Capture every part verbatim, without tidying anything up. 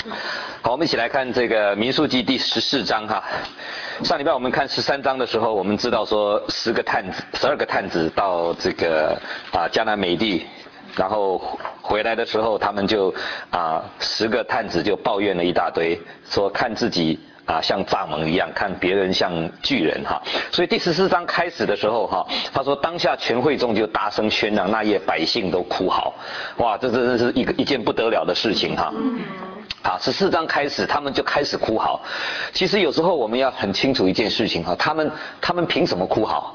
好，我们一起来看这个民数记第十四章哈。上礼拜我们看十三章的时候，我们知道说十个探子、十二个探子到这个啊迦南美地，然后回来的时候，他们就啊十个探子就抱怨了一大堆，说看自己啊像蚱蜢一样，看别人像巨人哈。所以第十四章开始的时候哈，他说当下全会众就大声喧嚷，那夜百姓都哭嚎，哇，这真的是一个一件不得了的事情哈。好，十四章开始，他们就开始哭嚎。其实有时候我们要很清楚一件事情哈，他们他们凭什么哭嚎？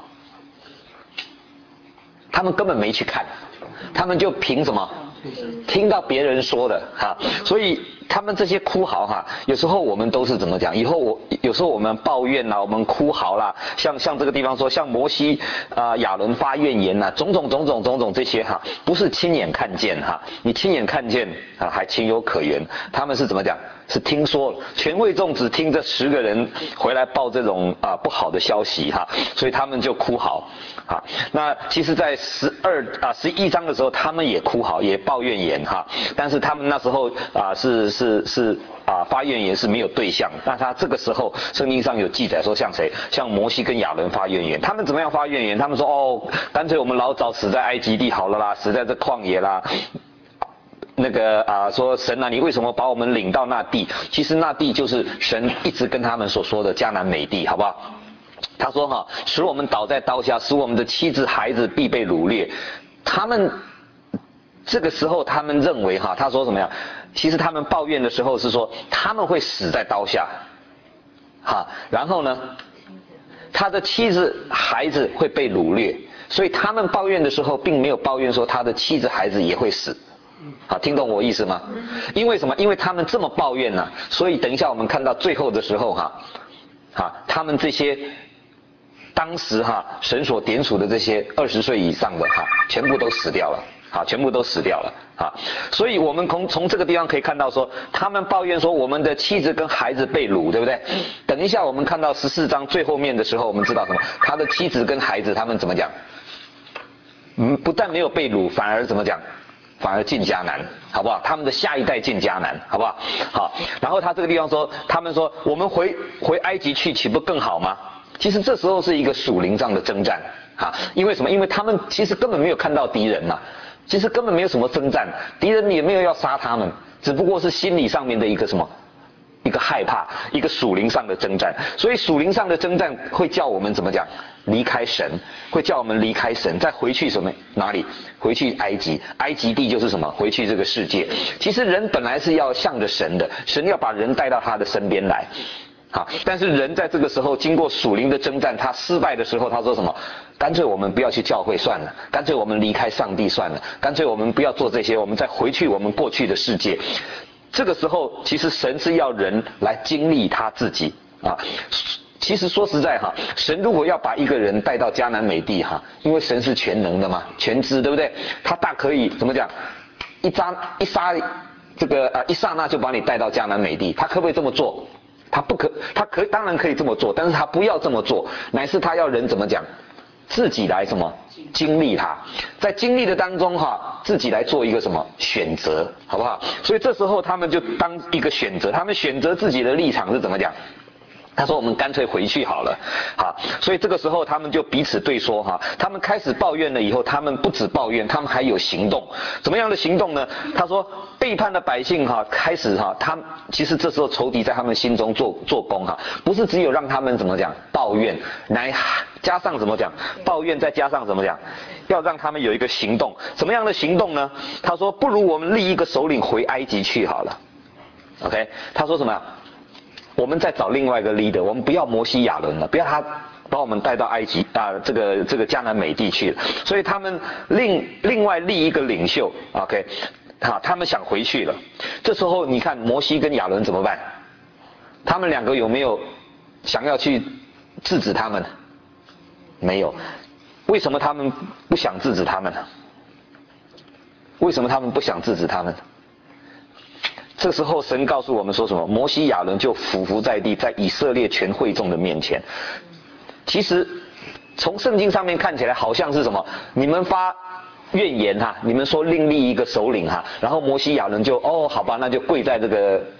他们根本没去看，他们就凭什么？听到别人说的哈，所以他们这些哭嚎哈，有时候我们都是怎么讲？以后我有时候我们抱怨啦，我们哭嚎啦，像像这个地方说，像摩西啊、呃、亚伦发怨言啦，种种种种种种这些哈，不是亲眼看见哈，你亲眼看见啊还情有可原，他们是怎么讲？是听说，全会众只听这十个人回来报这种啊不好的消息哈，所以他们就哭嚎啊。那其实，在十二啊十一章的时候，他们也哭嚎，也抱怨言哈，但是他们那时候啊是是是啊发怨言是没有对象，那他这个时候圣经上有记载说，像谁？像摩西跟亚伦发怨言，他们怎么样发怨言？他们说哦，干脆我们老早死在埃及地好了啦，死在这旷野啦。那个啊，说神啊，你为什么把我们领到那地？其实那地就是神一直跟他们所说的迦南美地，好不好？他说哈，使我们倒在刀下，使我们的妻子孩子必被掳掠。他们这个时候，他们认为哈，他说什么呀？其实他们抱怨的时候是说他们会死在刀下，哈，然后呢，他的妻子孩子会被掳掠，所以他们抱怨的时候，并没有抱怨说他的妻子孩子也会死。好，听懂我意思吗？因为什么？因为他们这么抱怨呢、啊，所以等一下我们看到最后的时候哈，哈，他们这些当时哈神所点数的这些二十岁以上的哈，全部都死掉了，好，全部都死掉了，好，所以我们从从这个地方可以看到说，他们抱怨说我们的妻子跟孩子被掳，对不对？等一下我们看到十四章最后面的时候，我们知道什么？他的妻子跟孩子他们怎么讲？嗯，不但没有被掳，反而怎么讲？反而进迦南，好不好？他们的下一代进迦南，好不好？好，然后他这个地方说，他们说我们回回埃及去，岂不更好吗？其实这时候是一个属灵上的征战啊，因为什么？因为他们其实根本没有看到敌人嘛，其实根本没有什么征战，敌人也没有要杀他们，只不过是心理上面的一个什么？一个害怕，一个属灵上的征战。所以属灵上的征战会叫我们怎么讲？离开神，会叫我们离开神，再回去什么哪里？回去埃及，埃及地就是什么？回去这个世界。其实人本来是要向着神的，神要把人带到他的身边来。好，但是人在这个时候经过属灵的征战，他失败的时候，他说什么？干脆我们不要去教会算了，干脆我们离开上帝算了，干脆我们不要做这些，我们再回去我们过去的世界。这个时候，其实神是要人来经历他自己啊。其实说实在哈，神如果要把一个人带到迦南美地哈，因为神是全能的嘛，全知，对不对？他大可以怎么讲？一扎一杀这个啊一刹那就把你带到迦南美地，他可不可以这么做？他不可，他可当然可以这么做，但是他不要这么做，乃是他要人怎么讲？自己来什么经历它，在经历的当中哈，自己来做一个什么选择，好不好？所以这时候他们就当一个选择，他们选择自己的立场是怎么讲？他说我们干脆回去好了，好，所以这个时候他们就彼此对说哈，他们开始抱怨了以后，他们不止抱怨，他们还有行动。怎么样的行动呢？他说背叛的百姓哈，开始哈，他其实这时候仇敌在他们心中做做工哈，不是只有让他们怎么讲抱怨，来加上怎么讲抱怨，再加上怎么讲，要让他们有一个行动。什么样的行动呢？他说不如我们立一个首领回埃及去好了。OK， 他说什么？我们再找另外一个 leader， 我们不要摩西亚伦了，不要他把我们带到埃及啊，这个这个迦南美地去了。所以他们另另外立一个领袖 ，OK， 好，他们想回去了。这时候你看摩西跟亚伦怎么办？他们两个有没有想要去制止他们？没有。为什么他们不想制止他们呢？为什么他们不想制止他们？这时候神告诉我们说什么？摩西亚伦就俯伏在地，在以色列全会众的面前。其实从圣经上面看起来好像是什么？你们发怨言哈，你们说另立一个首领哈，然后摩西亚伦就哦好吧，那就跪在这个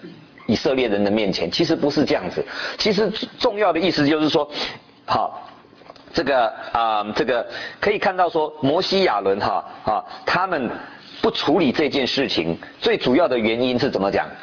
以色列人的面前，其实不是这样子。其实重要的意思就是说，好，这个啊、呃，这个可以看到说，摩西亚伦哈啊，他们不处理这件事情，最主要的原因是怎么讲？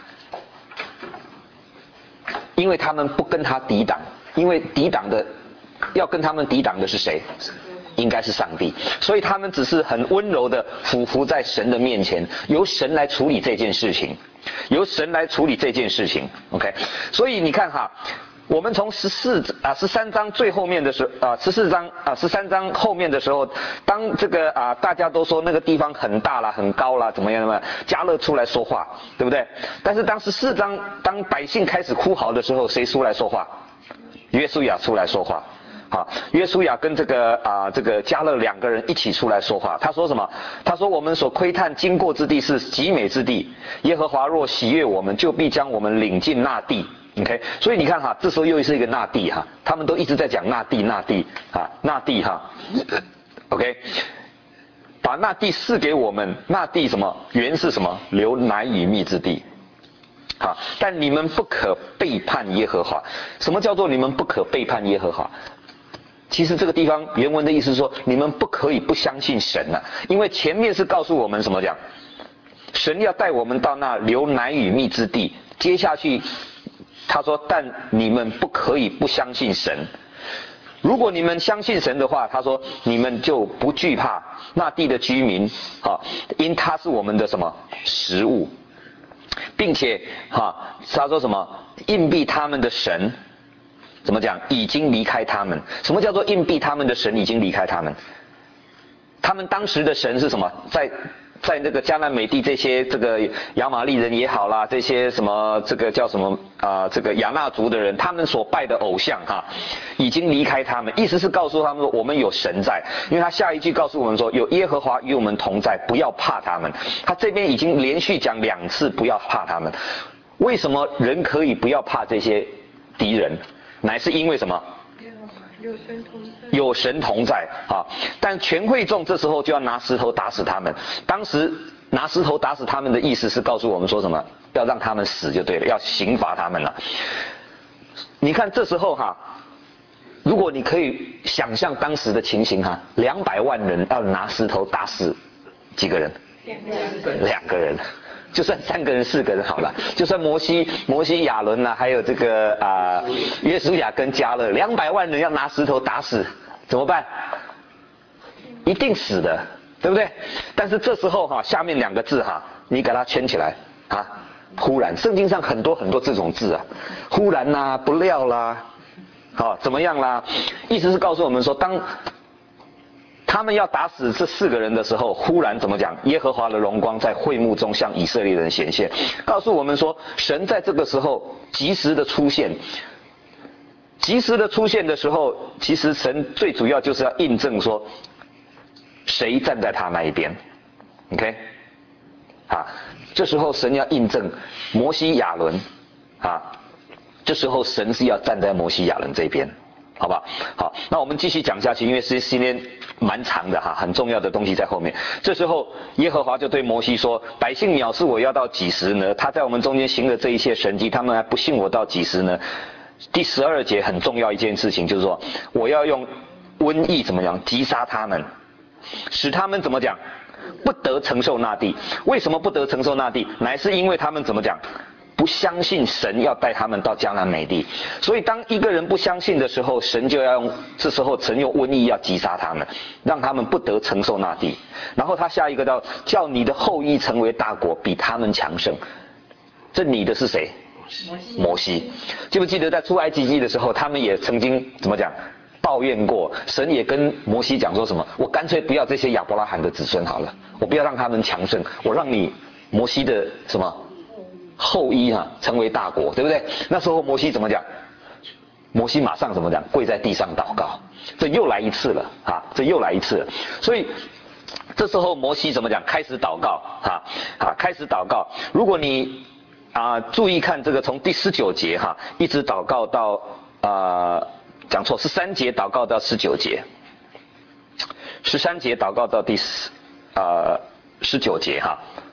因为他们不跟他抵挡，因为抵挡的要跟他们抵挡的是谁？应该是上帝，所以他们只是很温柔的俯伏在神的面前，由神来处理这件事情，由神来处理这件事情。OK， 所以你看哈，我们从十四啊十三章最后面的时候啊十四章啊十三章后面的时候，当这个啊大家都说那个地方很大啦很高啦怎么样怎么样，迦勒出来说话，对不对？但是当十四章当百姓开始哭嚎的时候，谁出来说话？约书亚出来说话。好，约书亚跟这个啊、呃、这个迦勒两个人一起出来说话。他说什么？他说我们所窥探经过之地是极美之地，耶和华若喜悦我们，就必将我们领进那地。OK， 所以你看哈，这时候又是一个那地哈，他们都一直在讲那地那地啊那地哈。OK， 把那地赐给我们，那地什么？原是什么？流奶与蜜之地。好，但你们不可背叛耶和华。什么叫做你们不可背叛耶和华？其实这个地方原文的意思是说，你们不可以不相信神啊，因为前面是告诉我们什么讲？神要带我们到那流奶与蜜之地，接下去他说，但你们不可以不相信神。如果你们相信神的话，他说你们就不惧怕那地的居民，好，因他是我们的什么食物，并且哈，他说什么硬币他们的神。怎么讲？已经离开他们。什么叫做硬币？他们的神已经离开他们。他们当时的神是什么？在在那个迦南美地这些这个亚玛力人也好啦，这些什么这个叫什么啊、呃？这个亚纳族的人，他们所拜的偶像哈，已经离开他们。意思是告诉他们说，我们有神在。因为他下一句告诉我们说，有耶和华与我们同在，不要怕他们。他这边已经连续讲两次，不要怕他们。为什么人可以不要怕这些敌人？乃是因为什么？ 有神同在。 有神同在啊！但全会众这时候就要拿石头打死他们。当时拿石头打死他们的意思是告诉我们说什么？要让他们死就对了，要刑罚他们了。你看这时候哈，如果你可以想象当时的情形哈，两百万人要拿石头打死几个人？ 两个人。 两个人。就算三个人四个人好了，就算摩西摩西亚伦呐、啊，还有这个啊、呃、约书亚跟迦勒，两百万人要拿石头打死，怎么办？一定死的，对不对？但是这时候哈、啊，下面两个字哈、啊，你给它圈起来啊，忽然，圣经上很多很多这种字啊，忽然啦、啊，不料啦，好、哦、怎么样啦？意思是告诉我们说，当他们要打死这四个人的时候，忽然怎么讲？耶和华的荣光在会幕中向以色列人显现，告诉我们说，神在这个时候及时的出现。及时的出现的时候，其实神最主要就是要印证说，谁站在他那一边 ，OK？ 啊，这时候神要印证摩西亚伦，啊，这时候神是要站在摩西亚伦这边。好吧，好，那我们继续讲下去，因为是今天蛮长的哈，很重要的东西在后面。这时候耶和华就对摩西说：“百姓藐视我要到几时呢？他在我们中间行了这一切神迹，他们还不信我到几时呢？”第十二节很重要一件事情，就是说我要用瘟疫怎么样击杀他们，使他们怎么讲不得承受那地。为什么不得承受那地？乃是因为他们怎么讲？不相信神要带他们到迦南美地，所以当一个人不相信的时候，神就要用这时候神用瘟疫要击杀他们，让他们不得承受那地。然后他下一个到叫你的后裔成为大国，比他们强盛。这你的是谁？ 摩西。 摩西，记不记得在出埃及记的时候，他们也曾经怎么讲？抱怨过，神也跟摩西讲说什么？我干脆不要这些亚伯拉罕的子孙好了，我不要让他们强盛，我让你摩西的什么？后裔啊，成为大国，对不对？那时候摩西怎么讲？摩西马上怎么讲？跪在地上祷告。这又来一次了啊！这又来一次了。所以这时候摩西怎么讲？开始祷告啊啊！开始祷告。如果你啊注意看这个，从第十九节哈、啊，一直祷告到啊讲错，十三节祷告到十九节，十三节祷告到第十啊十九节哈。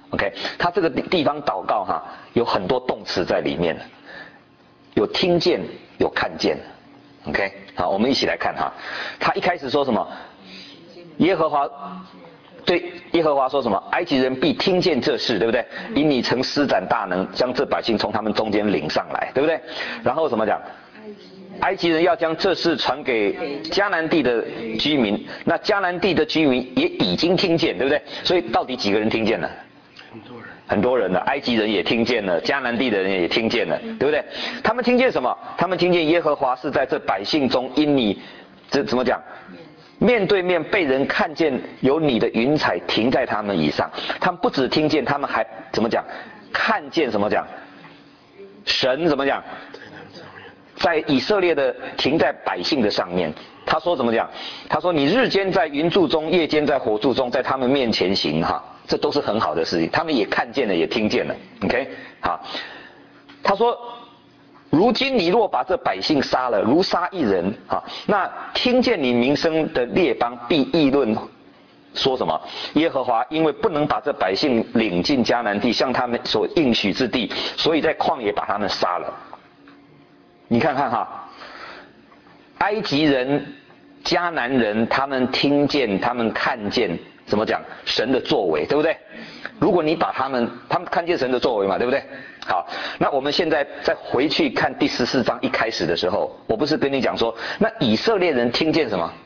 OK， 他这个地方祷告哈，有很多动词在里面，有听见，有看见。OK， 好，我们一起来看哈。他一开始说什么？耶和华对耶和华说什么？埃及人必听见这事，对不对？因你曾施展大能，将这百姓从他们中间领上来，对不对？然后怎么讲？埃及人要将这事传给迦南地的居民，那迦南地的居民也已经听见，对不对？所以到底几个人听见了？很多人，很多人了。埃及人也听见了，迦南地的人也听见了，对不对？他们听见什么？他们听见耶和华是在这百姓中因你，这怎么讲？面对面被人看见有你的云彩停在他们以上，他们不只听见，他们还怎么讲？看见什么讲？神怎么讲？在以色列的停在百姓的上面。他说怎么讲？他说你日间在云柱中，夜间在火柱中，在他们面前行哈，这都是很好的事情。他们也看见了，也听见了。OK， 好。他说，如今你若把这百姓杀了，如杀一人啊，那听见你名声的列邦必议论。说什么？耶和华因为不能把这百姓领进迦南地，向他们所应许之地，所以在旷野把他们杀了。你看看哈，埃及人、迦南人，他们听见，他们看见，怎么讲？神的作为，对不对？如果你把他们，他们看见神的作为嘛，对不对？好，那我们现在再回去看第十四章一开始的时候，我不是跟你讲说，那以色列人听见什么？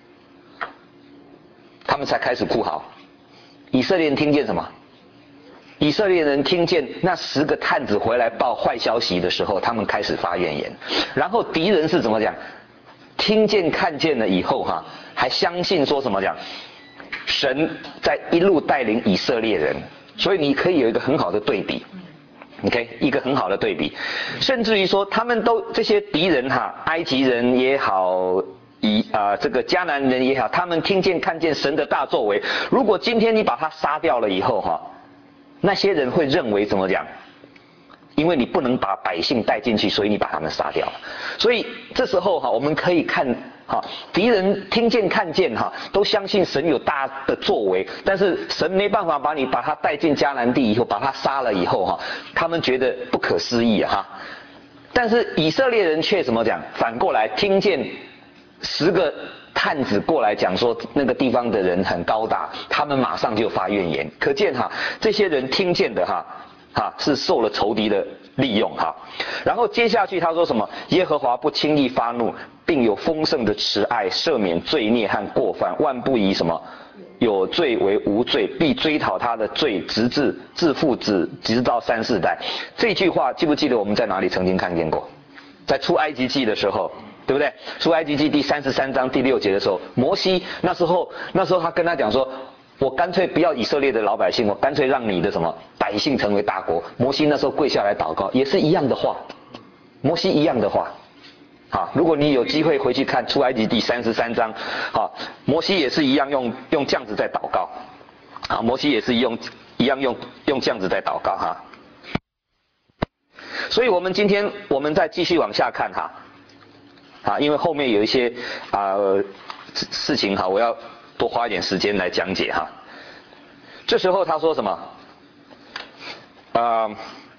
他们才开始哭嚎。以色列人听见什么？以色列人听见那十个探子回来报坏消息的时候，他们开始发怨言。然后敌人是怎么讲？听见看见了以后哈，还相信说什么讲？神在一路带领以色列人，所以你可以有一个很好的对比。OK， 一个很好的对比，甚至于说他们都这些敌人哈，埃及人也好，以啊、呃、这个迦南人也好，他们听见看见神的大作为。如果今天你把他杀掉了以后哈，那些人会认为怎么讲？因为你不能把百姓带进去，所以你把他们杀掉了。所以这时候哈，我们可以看哈，敌人听见看见哈，都相信神有大的作为，但是神没办法把你把他带进迦南地以后，把他杀了以后哈，他们觉得不可思议啊哈。但是以色列人却怎么讲？反过来听见十个探子过来讲说那个地方的人很高大，他们马上就发怨言。可见哈，这些人听见的哈。哈，是受了仇敌的利用哈。然后接下去他说什么？耶和华不轻易发怒，并有丰盛的慈爱，赦免罪孽和过犯，万不以什么有罪为无罪，必追讨他的罪，直至自父子，直到三四代。这句话记不记得我们在哪里曾经看见过？在出埃及记的时候，对不对？出埃及记第三十三章第六节的时候，摩西那时候那时候他跟他讲说，我干脆不要以色列的老百姓，我干脆让你的什么百姓成为大国。摩西那时候跪下来祷告，也是一样的话，摩西一样的话。好，如果你有机会回去看出埃及第三十三章，好，摩西也是一样用用这样子在祷告。啊，摩西也是用一样用用这样子在祷告哈。所以我们今天我们再继续往下看哈，啊，因为后面有一些啊、呃、事情哈，我要多花一点时间来讲解哈。这时候他说什么？啊、呃，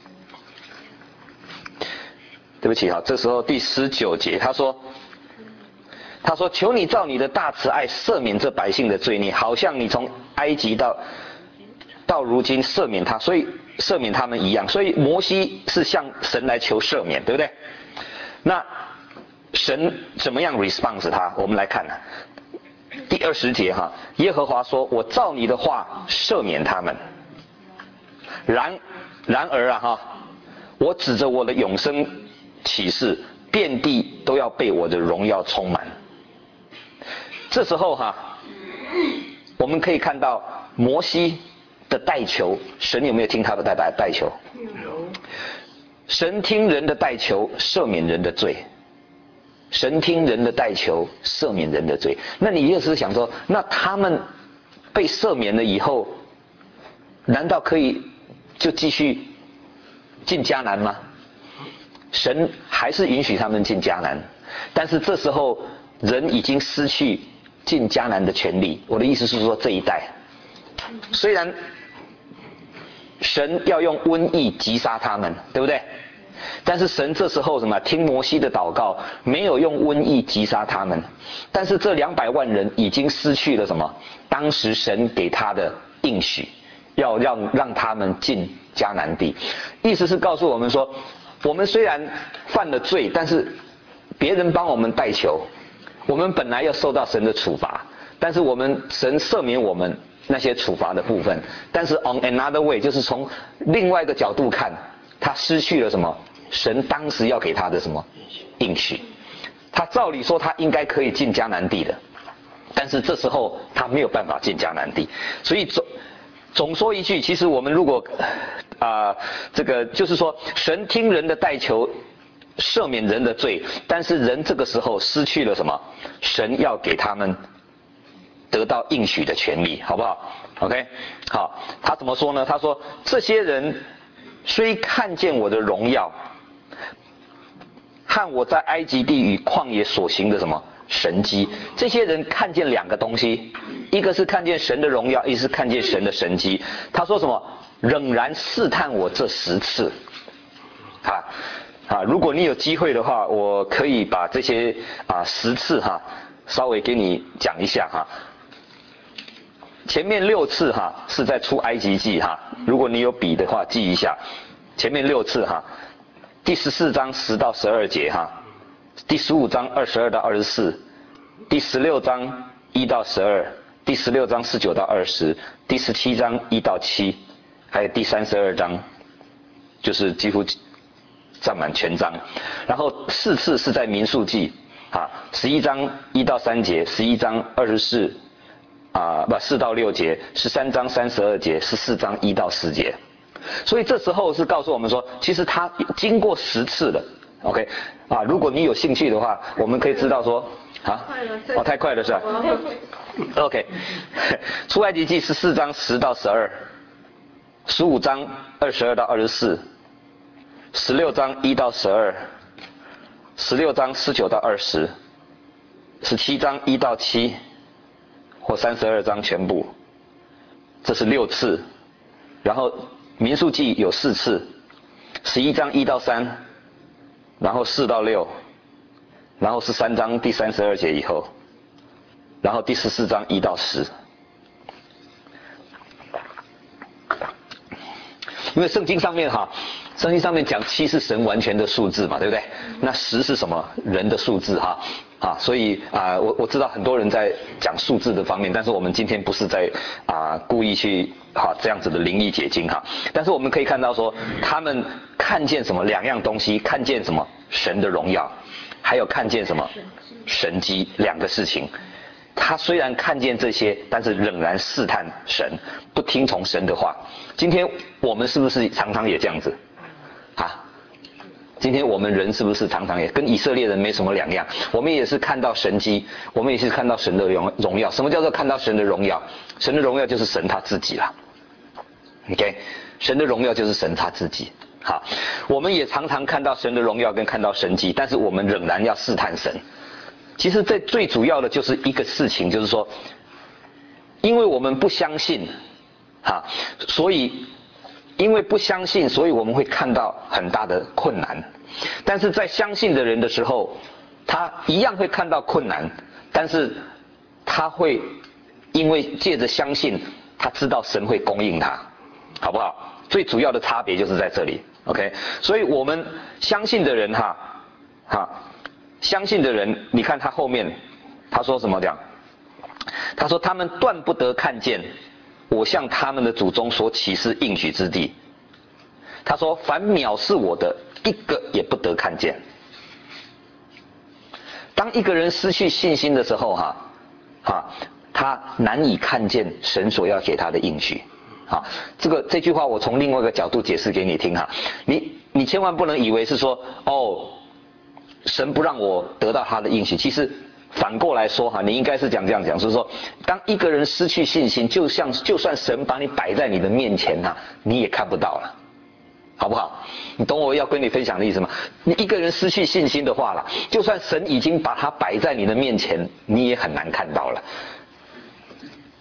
对不起哈，这时候第十九节他说，他说求你照你的大慈爱赦免这百姓的罪孽，好像你从埃及到到如今赦免他，所以赦免他们一样。所以摩西是向神来求赦免，对不对？那神怎么样 response 他？我们来看呢。第二十节哈，耶和华说：“我照你的话赦免他们。然然而啊哈，我指着我的永生启示，遍地都要被我的荣耀充满。”这时候哈，我们可以看到摩西的代求，神有没有听他的代代代求？有。神听人的代求，赦免人的罪。神听人的代求，赦免人的罪。那你就是想说，那他们被赦免了以后，难道可以就继续进迦南吗？神还是允许他们进迦南，但是这时候人已经失去进迦南的权利。我的意思是说，这一代虽然神要用瘟疫击杀他们，对不对？但是神这时候什么？听摩西的祷告，没有用瘟疫击杀他们。但是这两百万人已经失去了什么？当时神给他的应许，要让让他们进迦南地。意思是告诉我们说，我们虽然犯了罪，但是别人帮我们代求，我们本来要受到神的处罚，但是我们神赦免我们那些处罚的部分。但是 on another way， 就是从另外一个角度看，他失去了什么？神当时要给他的什么应许？他照理说他应该可以进迦南地的，但是这时候他没有办法进迦南地。所以总总说一句，其实我们如果啊、呃、这个就是说，神听人的代求，赦免人的罪，但是人这个时候失去了什么？神要给他们得到应许的权利，好不好 ？OK， 好，他怎么说呢？他说这些人虽看见我的荣耀，和我在埃及地与旷野所行的什么神迹，这些人看见两个东西，一个是看见神的荣耀，一个是看见神的神迹。他说什么？仍然试探我这十次。啊啊！如果你有机会的话，我可以把这些啊十次哈、啊，稍微给你讲一下哈。前面六次哈、啊、是在出埃及记哈、啊，如果你有笔的话记一下。前面六次哈、啊，第十四章十到十二节哈、啊，第十五章二十二到二十四，第十六章一到十二，第十六章十九到二十，第十七章一到七，还有第三十二章，就是几乎占满全章。然后四次是在民数记啊，十一章一到三节，十一章二十四啊不四到六节，十三章三十二节，十四章一到十节。所以这时候是告诉我们说，其实他经过十次了 ，OK 啊，如果你有兴趣的话，我们可以知道说啊，哦太快了是吧 ？OK， 出埃及记十四章十到十二，十五章二十二到二十四，十六章一到十二，十六章十九到二十，十七章一到七，或三十二章全部，这是六次，然后。民数记有四次，十一章一到三，然后四到六，然后十三章第三十二节以后，然后第十四章一到十。因为圣经上面哈，圣经上面讲七是神完全的数字嘛，对不对？那十是什么？人的数字哈。啊，所以啊，我我知道很多人在讲数字的方面，但是我们今天不是在啊故意去哈、啊、这样子的灵异解经哈，但是我们可以看到说，他们看见什么两样东西，看见什么神的荣耀，还有看见什么神迹两个事情。他虽然看见这些，但是仍然试探神，不听从神的话。今天我们是不是常常也这样子？啊？今天我们人是不是常常也跟以色列人没什么两样？我们也是看到神迹，我们也是看到神的荣荣耀。什么叫做看到神的荣耀？神的荣耀就是神他自己啦。OK， 神的荣耀就是神他自己。好，我们也常常看到神的荣耀跟看到神迹，但是我们仍然要试探神。其实这最主要的就是一个事情，就是说，因为我们不相信，哈，所以。因为不相信，所以我们会看到很大的困难。但是在相信的人的时候，他一样会看到困难，但是他会因为借着相信，他知道神会供应他，好不好？最主要的差别就是在这里 ，OK？ 所以我们相信的人哈，哈，相信的人，你看他后面他说什么讲？他说他们断不得看见我向他们的祖宗所启示应许之地。他说凡藐视我的一个也不得看见。当一个人失去信心的时候哈，哈，他难以看见神所要给他的应许。好，这个这句话我从另外一个角度解释给你听哈。你你千万不能以为是说哦，神不让我得到他的应许，其实反过来说哈，你应该是讲这样讲，就是说，当一个人失去信心，就像就算神把你摆在你的面前呐，你也看不到了，好不好？你懂我要跟你分享的意思吗？你一个人失去信心的话啦，就算神已经把它摆在你的面前，你也很难看到了。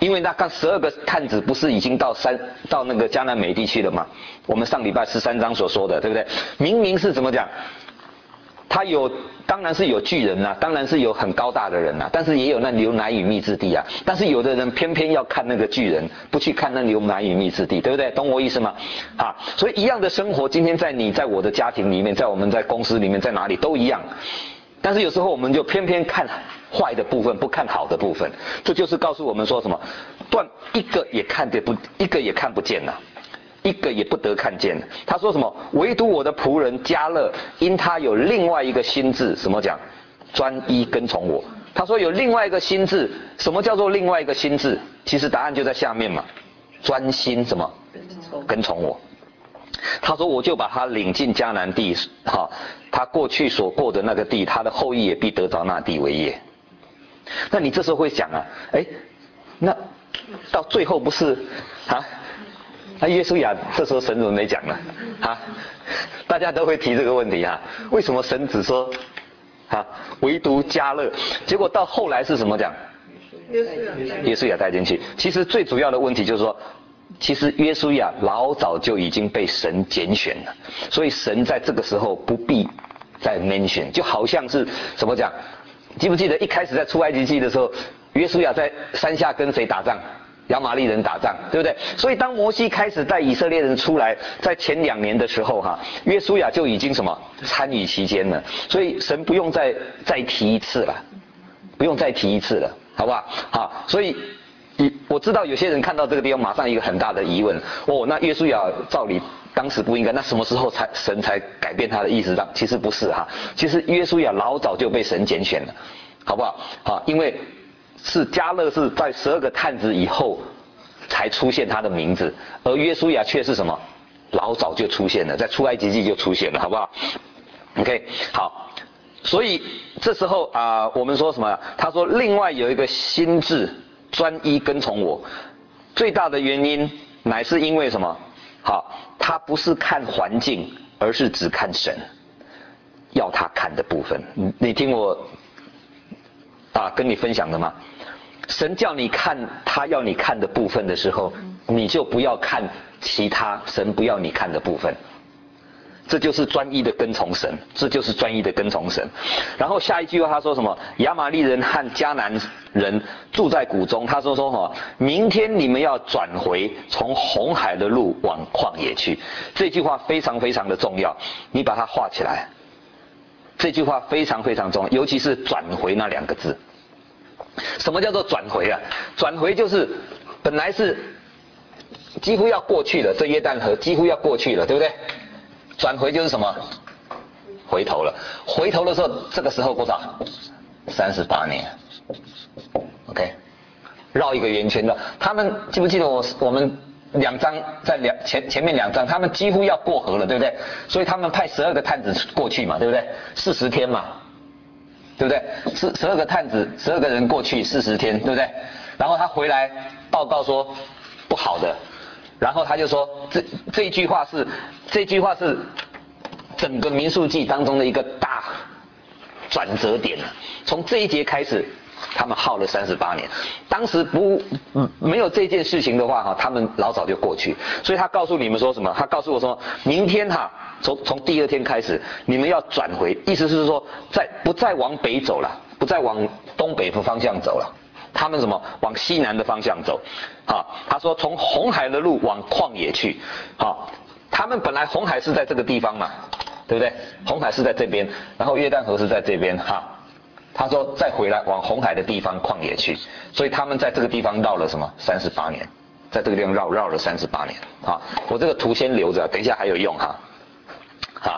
因为那刚十二个探子不是已经到山到那个迦南美地去了吗？我们上礼拜十三章所说的，对不对？明明是怎么讲？他有，当然是有巨人呐、当然是有很高大的人呐、但是也有那流奶与蜜之地啊。但是有的人偏偏要看那个巨人，不去看那流奶与蜜之地，对不对？懂我意思吗？啊，所以一样的生活，今天在你在我的家庭里面，在我们在公司里面，在哪里都一样。但是有时候我们就偏偏看坏的部分，不看好的部分。这就是告诉我们说什么？断一个也看得不，一个也看不见了。一个也不得看见。他说什么？唯独我的仆人迦勒，因他有另外一个心志，什么讲？专一跟从我。他说有另外一个心志，什么叫做另外一个心志？其实答案就在下面嘛，专心什么？跟从我。他说我就把他领进迦南地，哈，他过去所过的那个地，他的后裔也必得着那地为业。那你这时候会想啊，哎，那到最后不是啊？那约书亚这时候神怎么没讲呢？啊，大家都会提这个问题啊，为什么神只说啊唯独迦勒，结果到后来是什么讲？约书亚带进去。其实最主要的问题就是说，其实约书亚老早就已经被神拣选了，所以神在这个时候不必再 mention， 就好像是怎么讲？记不记得一开始在出埃及记的时候，约书亚在山下跟谁打仗？亚玛利人打仗，对不对？所以当摩西开始带以色列人出来，在前两年的时候哈，约书亚就已经什么参与其间了，所以神不用再再提一次了，不用再提一次了，好不好？好，所以我知道有些人看到这个地方，马上一个很大的疑问，哦，那约书亚照理当时不应该，那什么时候才神才改变他的意思？其实不是哈，其实约书亚老早就被神拣选了，好不好？好，因为是迦勒是在十二个探子以后才出现他的名字，而约书亚却是什么？老早就出现了，在出埃及记就出现了，好不好 ？OK， 好，所以这时候啊、呃，我们说什么？他说另外有一个心志专一跟从我，最大的原因乃是因为什么？好，他不是看环境，而是只看神要他看的部分。你你听我啊跟你分享的吗？神叫你看他要你看的部分的时候，你就不要看其他神不要你看的部分。这就是专一的跟从神，这就是专一的跟从神。然后下一句话他说什么？亚玛利人和迦南人住在谷中。他说说什么？明天你们要转回从红海的路往旷野去。这句话非常非常的重要，你把它画起来。这句话非常非常重要，尤其是转回那两个字。什么叫做转回啊？转回就是本来是几乎要过去了，这约旦河几乎要过去了，对不对？转回就是什么？回头了。回头的时候，这个时候多少？三十八年。OK， 绕一个圆圈的。他们记不记得我我们两章在两前前面两章，他们几乎要过河了，对不对？所以他们派十二个探子过去嘛，对不对？四十天嘛。对不对？十十二个探子，十二个人过去四十天，对不对？然后他回来报告说不好的，然后他就说这这一句话是这句话是整个民数记当中的一个大转折点。从这一节开始，他们耗了三十八年。当时不没有这件事情的话哈，他们老早就过去。所以他告诉你们说什么？他告诉我说，明天哈。从从第二天开始，你们要转回，意思是说，再不再往北走了，不再往东北的方向走了，他们什么往西南的方向走，好，他说从红海的路往旷野去，好，他们本来红海是在这个地方嘛，对不对？红海是在这边，然后约旦河是在这边，哈，他说再回来往红海的地方旷野去，所以他们在这个地方绕了什么三十八年，在这个地方绕绕了三十八年，好，我这个图先留着，等一下还有用哈。好，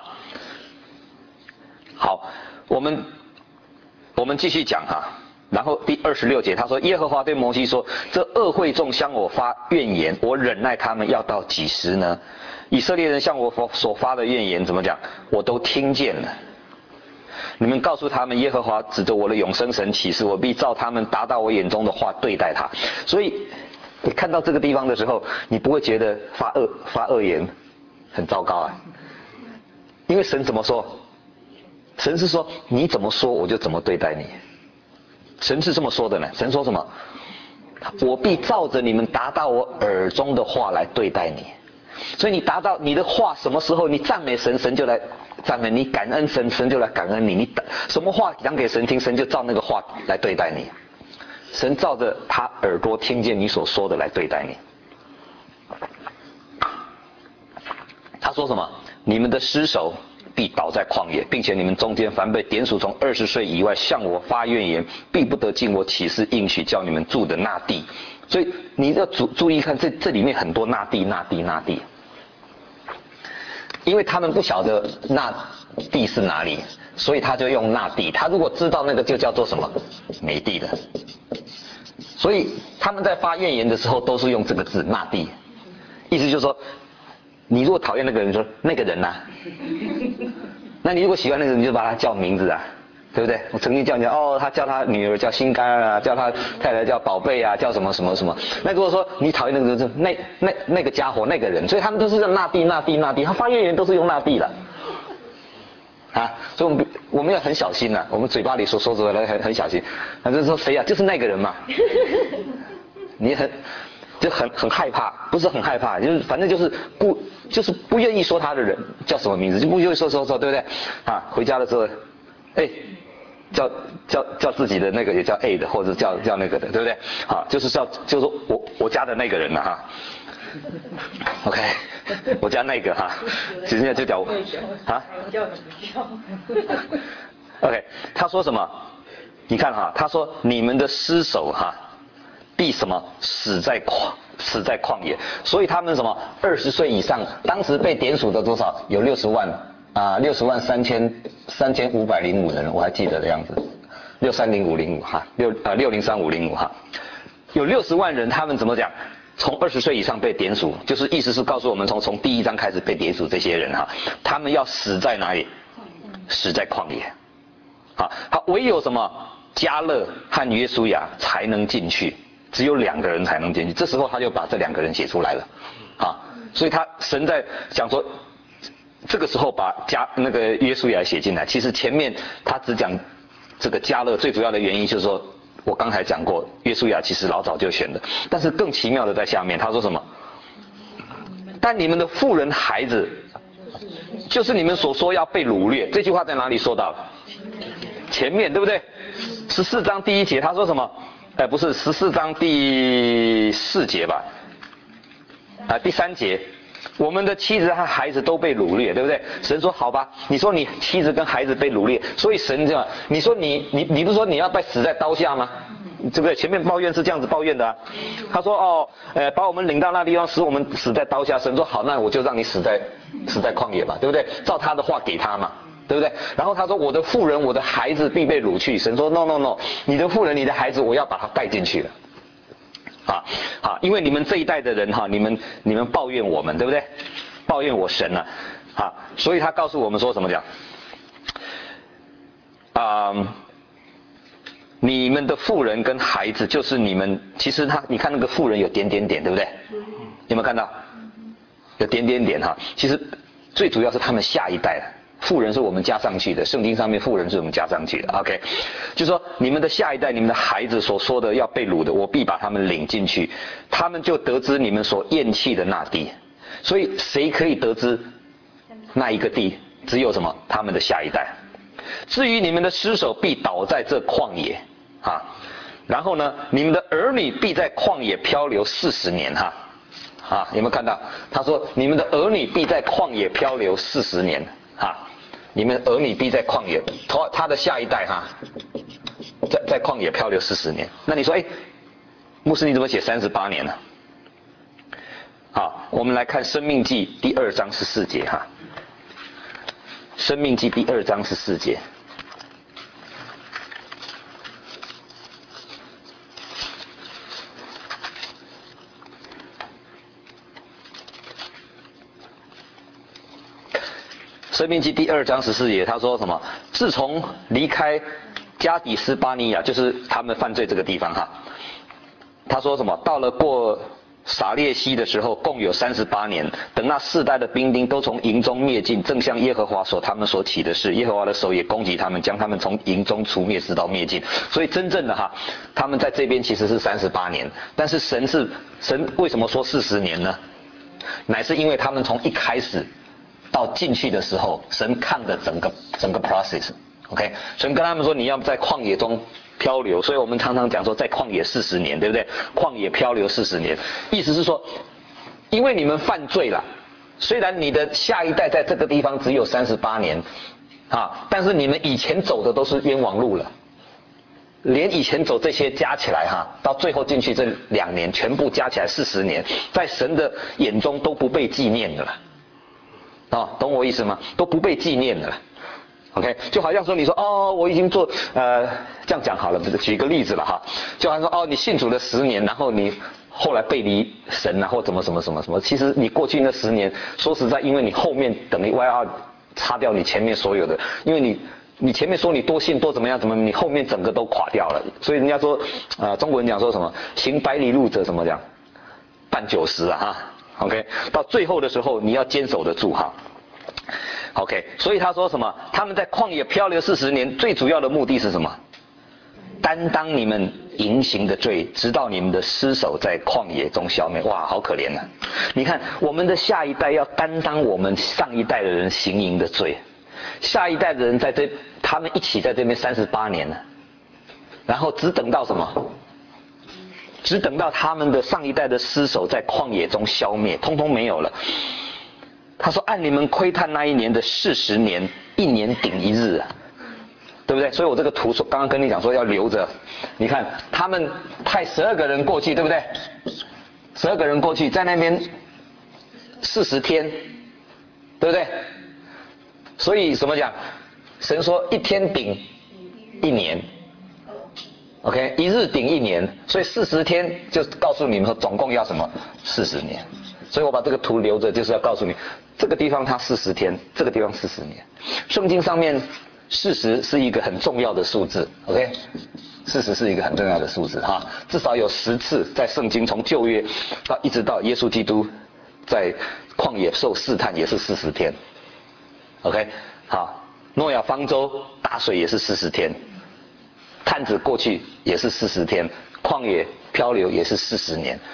好，我们我们继续讲哈。然后第二十六节，他说：“耶和华对摩西说，这恶会众向我发怨言，我忍耐他们要到几时呢？以色列人向我所发的怨言怎么讲？我都听见了。你们告诉他们，耶和华指着我的永生神起誓，我必照他们达到我眼中的话对待他。所以你看到这个地方的时候，你不会觉得发恶发恶言很糟糕啊。”因为神怎么说？神是说你怎么说我就怎么对待你。神是这么说的呢。神说什么？ 我必照着你们达到我耳中的话来对待你。所以你达到你的话，什么时候你赞美神，神就来赞美你；感恩神，神就来感恩你。你什么话讲给神听，神就照那个话来对待你。神照着他耳朵听见你所说的来对待你。他说什么？你们的尸首必倒在旷野，并且你们中间凡被点数从二十岁以外向我发怨言，必不得进我启示应许叫你们住的那地。所以你要注注意看，这这里面很多那地那地那地，因为他们不晓得那地是哪里，所以他就用那地。他如果知道那个就叫做什么没地的，所以他们在发怨言的时候都是用这个字那地，意思就是说，你如果讨厌那个人，说那个人啊，那你如果喜欢那个人，你就把他叫名字啊。对不对？我曾经叫人家哦，他叫他女儿叫心肝啊，叫他太太叫宝贝啊，叫什么什么什么。那如果说你讨厌那个人，那那那个家伙那个人，所以他们都是用那地那地那地，他发怨言都是用那地的。啊，所以我们我们要很小心呐、啊，我们嘴巴里所说出来的很很小心。反正说谁呀、啊，就是那个人嘛。你很就很很害怕，不是很害怕，就是反正就是不就是不愿意说他的人叫什么名字，就不愿意说说说，对不对？啊，回家的时候，哎。叫叫叫自己的那个也叫 A 的，或者叫叫那个的，对不对？好，就是叫就是我我家的那个人了、啊、哈。OK， 我家那个哈，现在就叫我啊。OK， 他说什么？你看哈，他说你们的尸首哈，必什么死在旷死在旷野，所以他们什么二十岁以上，当时被点数的多少？有六十万。啊，六十万三千三千五百零五人，我还记得的样子，六三零五零五哈，六呃六零三五零五哈，有六十万人，他们怎么讲？从二十岁以上被点数，就是意思是告诉我们从从第一章开始被点数这些人哈，他们要死在哪里？死在旷野。啊，好，唯有什么迦勒和约书亚才能进去，只有两个人才能进去。这时候他就把这两个人写出来了，啊，所以他神在讲说。这个时候把加那个约书亚写进来，其实前面他只讲这个迦勒，最主要的原因就是说，我刚才讲过，约书亚其实老早就选的，但是更奇妙的在下面，他说什么？但你们的妇人孩子，就是你们所说要被掳掠，这句话在哪里说到？前面对不对？十四章第一节他说什么？哎，不是十四章第四节吧？啊，第三节。我们的妻子和孩子都被掳掠，对不对？神说好吧，你说你妻子跟孩子被掳掠，所以神这样，你说你你你不是说你要被死在刀下吗？对不对？前面抱怨是这样子抱怨的啊。他说哦，呃，把我们领到那地方，使我们死在刀下。神说好，那我就让你死在死在旷野吧，对不对？照他的话给他嘛，对不对？然后他说我的妇人，我的孩子必被掳去。神说 no no no， 你的妇人，你的孩子，我要把他带进去了。啊，好，因为你们这一代的人哈，你们你们抱怨我们，对不对？抱怨我神了，啊，所以他告诉我们说什么讲？啊、嗯，你们的妇人跟孩子，就是你们，其实他，你看那个妇人有点点点，对不对？有没有看到？有点点点哈，其实最主要是他们下一代。妇人是我们加上去的，圣经上面妇人是我们加上去的 ，OK， 就是说你们的下一代，你们的孩子所说的要被掳的，我必把他们领进去，他们就得知你们所厌弃的那地。所以谁可以得知那一个地？只有什么？他们的下一代。至于你们的尸首必倒在这旷野啊，然后呢，你们的儿女必在旷野漂流四十年哈。啊，有没有看到？他说你们的儿女必在旷野漂流四十年啊。你们儿女必在旷野，他他的下一代哈，在在旷野漂流四十年。那你说，哎，牧师你怎么写三十八年呢？好，我们来看《申命记》第二章十四节哈，《申命记》第二章十四节。申命记第二章十四节，他说什么？自从离开加底斯巴尼亚，就是他们犯罪这个地方哈。他说什么？到了过撒列西的时候，共有三十八年。等那四代的兵丁都从营中灭尽，正像耶和华所他们所起的事，耶和华的手也攻击他们，将他们从营中除灭，直到灭尽。所以真正的哈，他们在这边其实是三十八年，但是神是神为什么说四十年呢？乃是因为他们从一开始到进去的时候，神看的整个整个 process。OK， 神跟他们说你要在旷野中漂流，所以我们常常讲说在旷野四十年，对不对？旷野漂流四十年，意思是说，因为你们犯罪了，虽然你的下一代在这个地方只有三十八年，啊，但是你们以前走的都是冤枉路了，连以前走这些加起来哈，到最后进去这两年，全部加起来四十年，在神的眼中都不被纪念的了，啊，懂我意思吗？都不被纪念的了。OK， 就好像说你说哦，我已经做呃这样讲好了，举个例子了哈，就好像说哦，你信主了十年，然后你后来背离神啊，或怎么什么什么什么，其实你过去那十年，说实在，因为你后面等于 Y R 擦掉你前面所有的，因为你你前面说你多信多怎么样怎么，你后面整个都垮掉了，所以人家说啊、呃，中国人讲说什么行百里路者怎么讲，半九十啊哈 ，OK， 到最后的时候你要坚守得住哈。OK， 所以他说什么？他们在旷野漂流四十年，最主要的目的是什么？担当你们淫行的罪，直到你们的尸首在旷野中消灭。哇，好可怜啊！你看，我们的下一代要担当我们上一代的人行淫的罪，下一代的人在这，他们一起在这边三十八年了，然后只等到什么？只等到他们的上一代的尸首在旷野中消灭，通通没有了。他说按你们窥探那一年的四十年，一年顶一日啊，对不对？所以我这个图说刚刚跟你讲说要留着，你看他们派十二个人过去，对不对？十二个人过去在那边四十天，对不对？所以怎么讲？神说一天顶一年 ，OK， 一日顶一年，所以四十天就告诉你们说总共要什么？四十年。所以我把这个图留着，就是要告诉你，这个地方它四十天，这个地方四十年。圣经上面四十是一个很重要的数字 ，OK， 四十是一个很重要的数字哈，至少有十次在圣经从旧约到一直到耶稣基督在旷野受试探也是四十天 ，OK， 好，诺亚方舟大水也是四十天，探子过去也是四十天，旷野漂流也是四十年。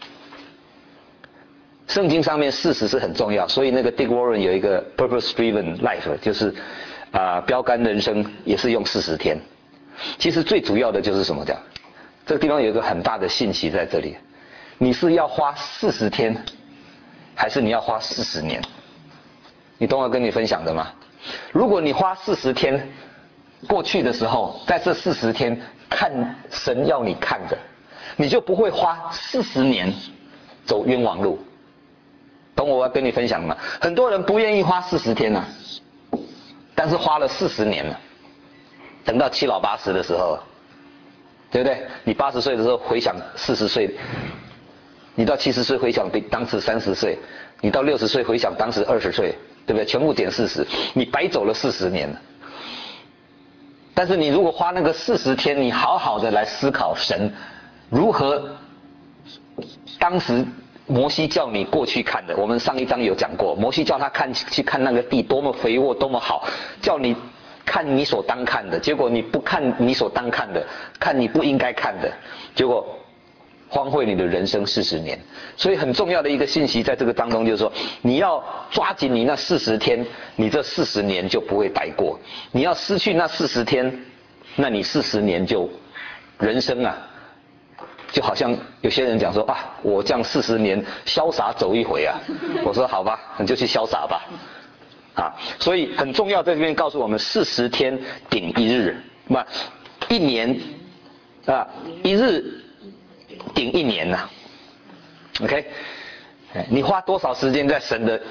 圣经上面事实是很重要，所以那个 Dick Warren 有一个 Purpose-Driven Life， 就是啊、呃、标杆人生也是用四十天。其实最主要的就是什么讲？这个地方有一个很大的信息在这里，你是要花四十天，还是你要花四十年？你懂我跟你分享的吗？如果你花四十天过去的时候，在这四十天看神要你看的，你就不会花四十年走冤枉路。懂我要跟你分享吗？很多人不愿意花四十天啊，但是花了四十年了，等到七老八十的时候，对不对？你八十岁的时候回想四十岁，你到七十岁回想当时三十岁，你到六十岁回想当时二十岁，对不对？全部减四十，你白走了四十年了。但是你如果花那个四十天，你好好的来思考神如何当时摩西叫你过去看的，我们上一章有讲过，摩西叫他看去看那个地多么肥沃多么好，叫你看你所当看的，结果你不看你所当看的，看你不应该看的，结果荒废你的人生四十年。所以很重要的一个信息在这个当中就是说，你要抓紧你那四十天，你这四十年就不会白过。你要失去那四十天，那你四十年就人生啊，就好像有些人讲说啊，我这样四十年潇洒走一回啊，我说好吧，你就去潇洒吧，啊，所以很重要，在这边告诉我们，四十天顶一日，那一年啊，一日顶一年呐、啊、，OK， 你花多少时间在神的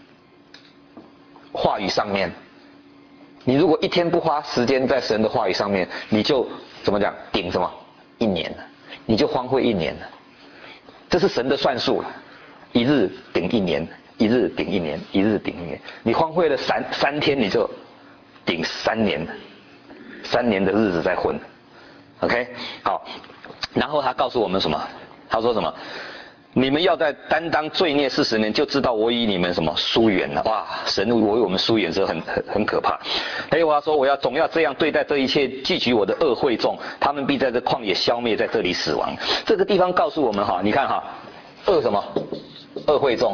话语上面？你如果一天不花时间在神的话语上面，你就怎么讲顶什么一年了，你就荒废一年了。这是神的算术了，一日顶一年，一日顶一年，一日顶一年。你荒废了三三天，你就顶三年，三年的日子在混。OK， 好，然后他告诉我们什么？他说什么？ 你们要在担当罪孽四十年，就知道我与你们什么疏远了。哇，神为我们疏远是很很很可怕。耶和华说，我要总要这样对待这一切汲取我的恶会众，他们必在这旷野消灭，在这里死亡。这个地方告诉我们哈，你看哈，恶什么？恶会众，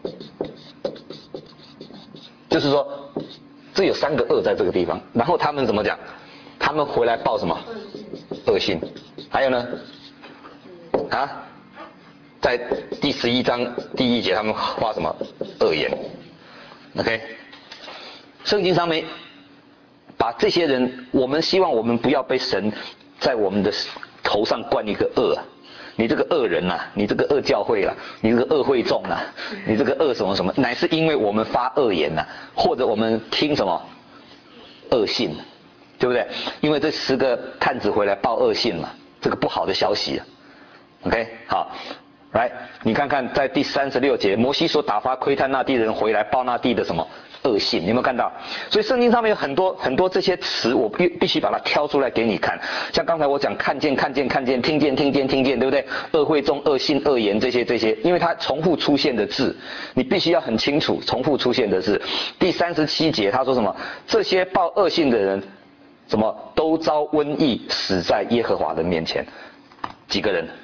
就是说这有三个恶在这个地方，然后他们怎么讲？他们回来报什么？恶信。还有呢？啊？在第十一章第一节，他们发什么恶言 ？OK， 圣经上面把这些人，我们希望我们不要被神在我们的头上冠一个恶，你这个恶人呐、啊，你这个恶教会啦、啊，你这个恶会众啦、啊，你这个恶什么什么，乃是因为我们发恶言呐、啊，或者我们听什么恶信，对不对？因为这十个探子回来报恶信嘛，这个不好的消息、啊、，OK， 好。来，你看看在第三十六节，摩西所打发窥探那地人回来报那地的什么恶信，你有没有看到？所以圣经上面有很多很多这些词，我必必须把它挑出来给你看。像刚才我讲看见看见看见，听见听见听见，对不对？恶会众、恶信、恶言这些这些，因为它重复出现的字，你必须要很清楚重复出现的字。第三十七节他说什么？这些报恶信的人，什么都遭瘟疫，死在耶和华的面前。几个人？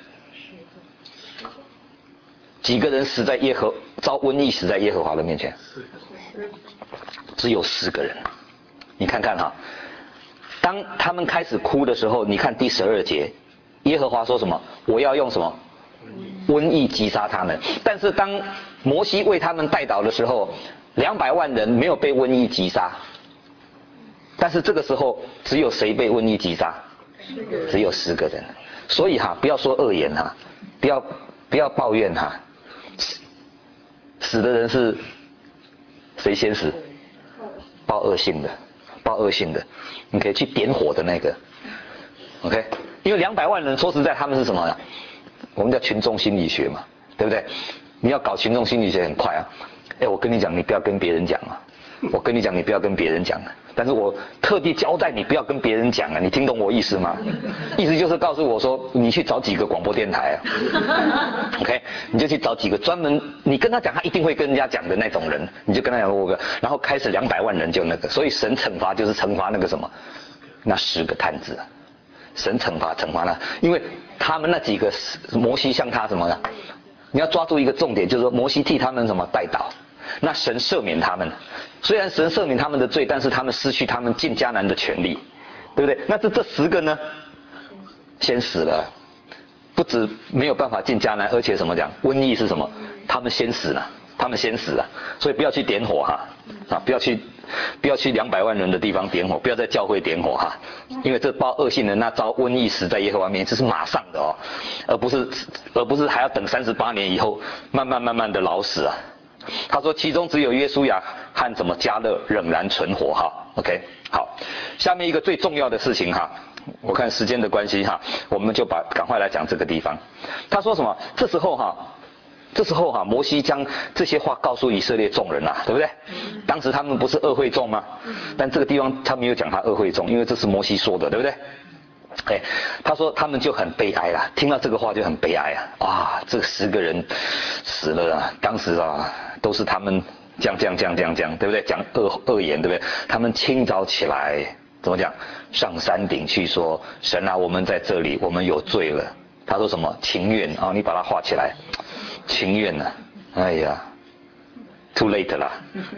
几个人死在耶和遭瘟疫死在耶和华的面前？只有十个人。你看看哈，当他们开始哭的时候，你看第十二节，耶和华说什么？我要用什么瘟疫击杀他们。但是当摩西为他们代祷的时候，两百万人没有被瘟疫击杀。但是这个时候只有谁被瘟疫击杀？只有十个人。所以哈，不要说恶言哈，不要不要抱怨哈。死的人是谁先死？报恶性的，报恶性的，你可以去点火的那个 ，OK？ 因为两百万人，说实在，他们是什么呢？我们叫群众心理学嘛，对不对？你要搞群众心理学很快啊。哎，我跟你讲，你不要跟别人讲啊。我跟你讲，你不要跟别人讲啊。但是我特地交代你不要跟别人讲啊，你听懂我意思吗？意思就是告诉我说，你去找几个广播电台啊 ，OK， 你就去找几个专门，你跟他讲，他一定会跟人家讲的那种人，你就跟他讲我个，然后开始两百万人就那个，所以神惩罚就是惩罚那个什么，那十个探子，神惩罚惩罚那，因为他们那几个摩西向他什么的，你要抓住一个重点，就是说摩西替他们什么代祷。那神赦免他们，虽然神赦免他们的罪，但是他们失去他们进迦南的权利，对不对？那这这十个呢，先死了，不止没有办法进迦南，而且什么讲？瘟疫是什么？他们先死了，他们先死了，所以不要去点火哈，啊，不要去，不要去两百万人的地方点火，不要在教会点火哈，因为这报恶性人那遭瘟疫死在耶和华面前，这是马上的哦，而不是而不是还要等三十八年以后，慢慢慢慢的老死啊。他说其中只有约书亚和怎么迦勒仍然存活哈 ，OK， 好，下面一个最重要的事情哈，我看时间的关系哈，我们就把赶快来讲这个地方。他说什么？这时候哈，这时候哈，摩西将这些话告诉以色列众人啊，对不对？当时他们不是恶会众吗？但这个地方他没有讲他恶会众，因为这是摩西说的，对不对？哎，他说他们就很悲哀啦，听到这个话就很悲哀啊！啊，这十个人死了啊，当时啊都是他们讲讲讲讲讲，对不对？讲恶恶言，对不对？他们清早起来怎么讲？上山顶去说：“神啊，我们在这里，我们有罪了。”他说什么？情愿啊，你把它画起来，情愿啊！哎呀 ，too late 啦！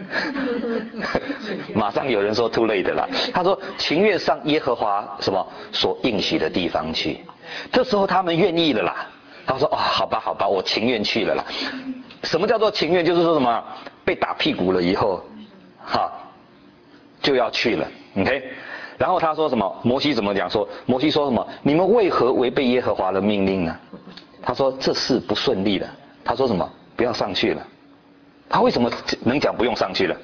马上有人说 too late 啦。他说情愿上耶和华什么所应许的地方去。这时候他们愿意了啦。他说哦，好吧好吧，我情愿去了啦。什么叫做情愿？就是说什么被打屁股了以后，哈，就要去了。OK。然后他说什么？摩西怎么讲？说摩西说什么？你们为何违背耶和华的命令呢？他说这事不顺利了。他说什么？不要上去了。他为什么能讲不用上去了？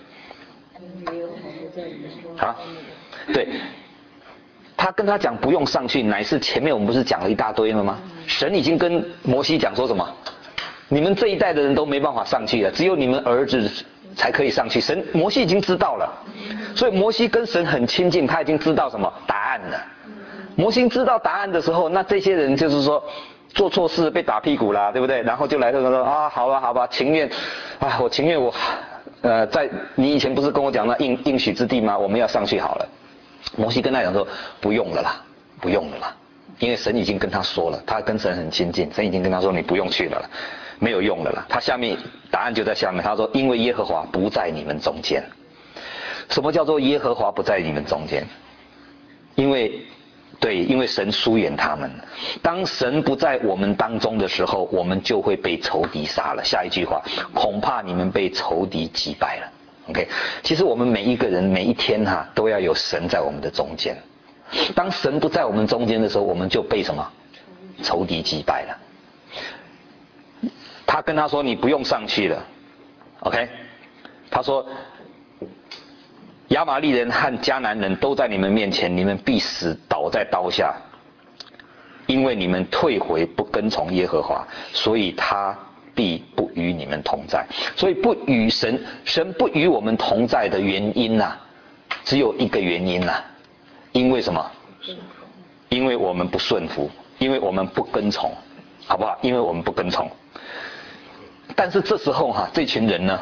啊，对，他跟他讲不用上去，乃是前面我们不是讲了一大堆了吗？神已经跟摩西讲说什么？你们这一代的人都没办法上去了，只有你们儿子才可以上去。神摩西已经知道了，所以摩西跟神很亲近，他已经知道什么答案了。摩西知道答案的时候，那这些人就是说， 做错事被打屁股啦，对不对？然后就来这个说啊，好吧好吧，情愿，啊我情愿我，呃，在你以前不是跟我讲那应应许之地吗？我们要上去好了。摩西跟他讲说，不用了啦，不用了啦，因为神已经跟他说了，他跟神很亲近，神已经跟他说你不用去了啦，没有用了啦。他下面答案就在下面，他说因为耶和华不在你们中间。什么叫做耶和华不在你们中间？因为对，因为神疏远他们。当神不在我们当中的时候，我们就会被仇敌杀了。下一句话，恐怕你们被仇敌击败了。OK， 其实我们每一个人每一天哈、啊、都要有神在我们的中间。当神不在我们中间的时候，我们就被什么？仇敌击败了。他跟他说你不用上去了 ，OK， 他说亚玛利人和迦南人都在你们面前，你们必死倒在刀下，因为你们退回不跟从耶和华，所以他必不与你们同在。所以不与神，神不与我们同在的原因呐、啊，只有一个原因呐、啊，因为什么？因为我们不顺服，因为我们不跟从，好不好？因为我们不跟从。但是这时候哈、啊，这群人呢？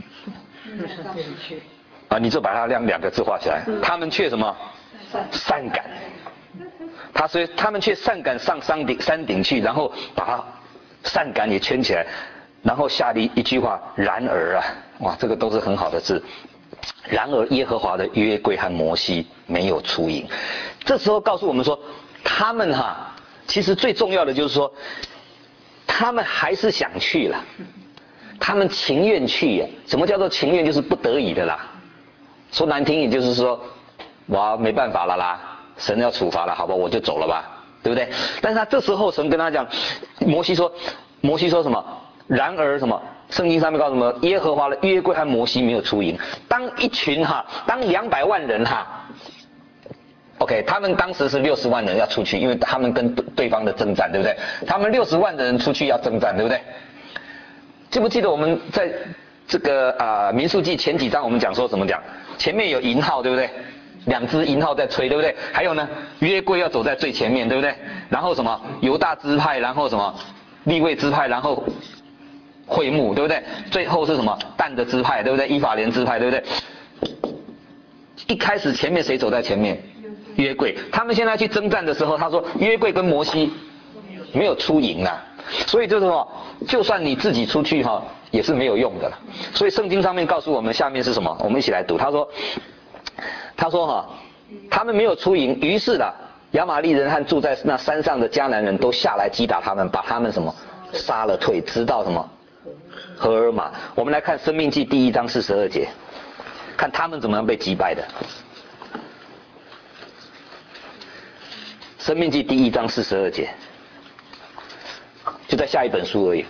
啊，你就把它两两个字画起来，他们却什么？善感。他所以他们却善感上山顶山顶去，然后把它善感也圈起来，然后下了一句话，然而啊，哇，这个都是很好的字。然而耶和华的约柜和摩西没有出营。这时候告诉我们说，他们哈、啊，其实最重要的就是说，他们还是想去了，他们情愿去呀。什么叫做情愿？就是不得已的啦。说难听也就是说，我没办法了啦，神要处罚了，好吧，我就走了吧，对不对？但是他这时候神跟他讲，摩西说，摩西说什么？然而什么？圣经上面告诉我们，耶和华的约柜和摩西没有出营。当一群哈，当两百万人哈 ，OK， 他们当时是六十万人要出去，因为他们跟对方的征战，对不对？他们六十万的人出去要征战，对不对？记不记得我们在这个啊、呃、民数记前几章我们讲说怎么讲？前面有银号，对不对？两只银号在吹，对不对？还有呢，约柜要走在最前面，对不对？然后什么？犹大支派，然后什么？利未支派，然后会幕，对不对？最后是什么？但的支派，对不对？以法莲支派，对不对？一开始前面谁走在前面？约柜。他们现在去征战的时候，他说约柜跟摩西没有出营啊，所以就是什么？就算你自己出去哈，也是没有用的了。所以圣经上面告诉我们，下面是什么？我们一起来读。他说，他说哈，他们没有出营，于是呢，亚玛利人和住在那山上的迦南人都下来击打他们，把他们什么杀了退，直到什么何尔玛。我们来看申命记第一章四十二节，看他们怎么样被击败的。申命记第一章四十二节。就在下一本书而已。